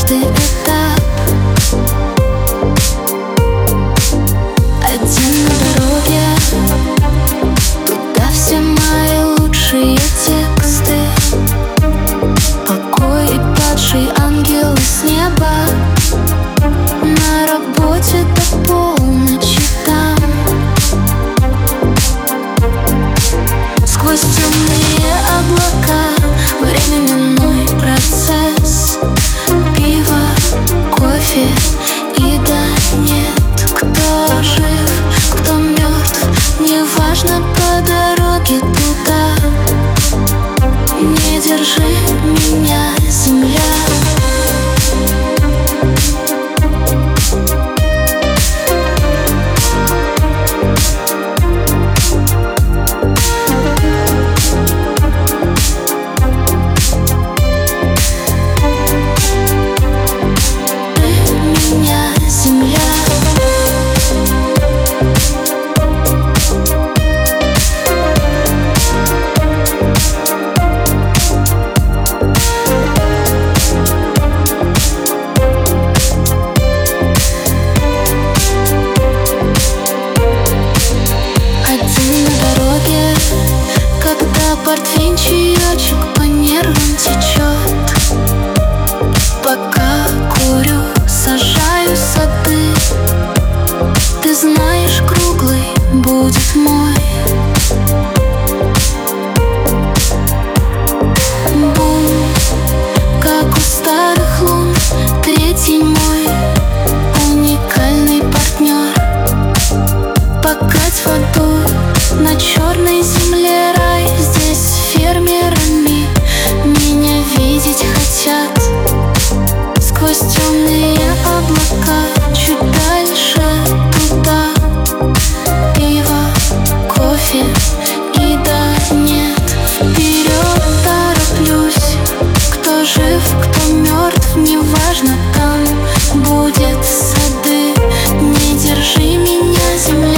каждый этап. Один на дороге, туда все мои лучшие тексты. Покой и падший ангел с неба. На работе до полночи там. Сквозь темные облака временной процесс. Пиво, кофе и да нет. Кто жив, кто мертв, неважно, по дороге туда. Не держи меня, земля. Когда портвейн чаечек по нервам течет. Пока курю, сажаю сады. Ты знаешь, круглый будет мой. Бум, как у старых лун, третий мой уникальный партнер. Покать воду на черной земле рай. Здесь фермерами меня видеть хотят. Сквозь темные облака чуть дальше туда. Пиво, кофе и да нет. Вперед тороплюсь. Кто жив, кто мертв, неважно, там будет сады. Не держи меня, земля.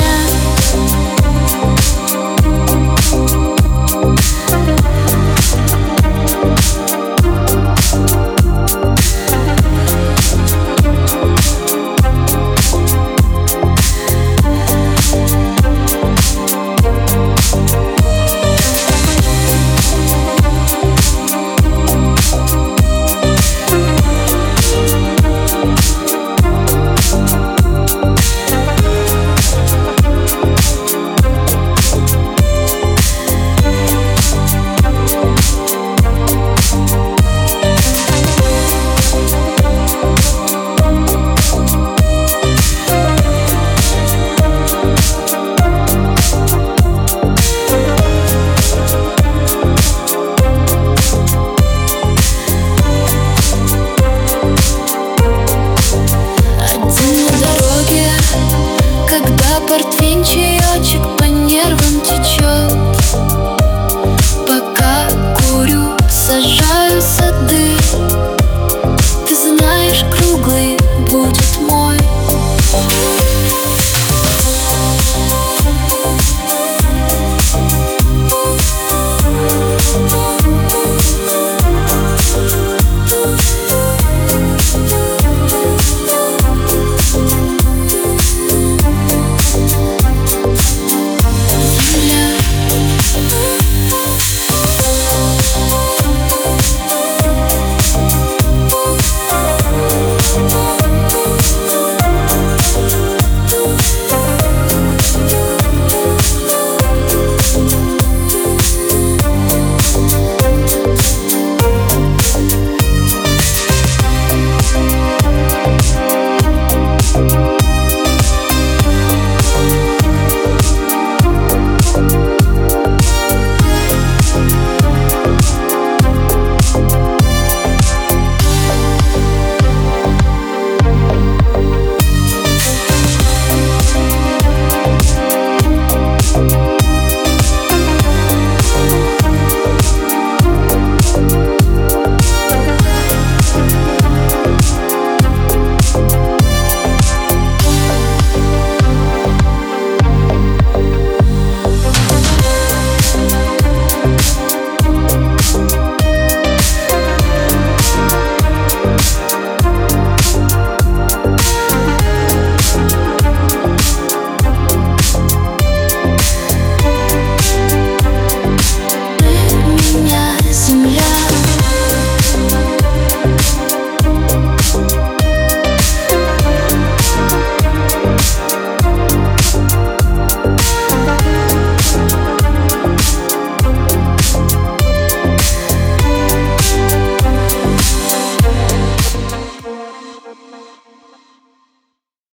Портвейн чаечек по нервам течет. Пока курю, сажаю сады.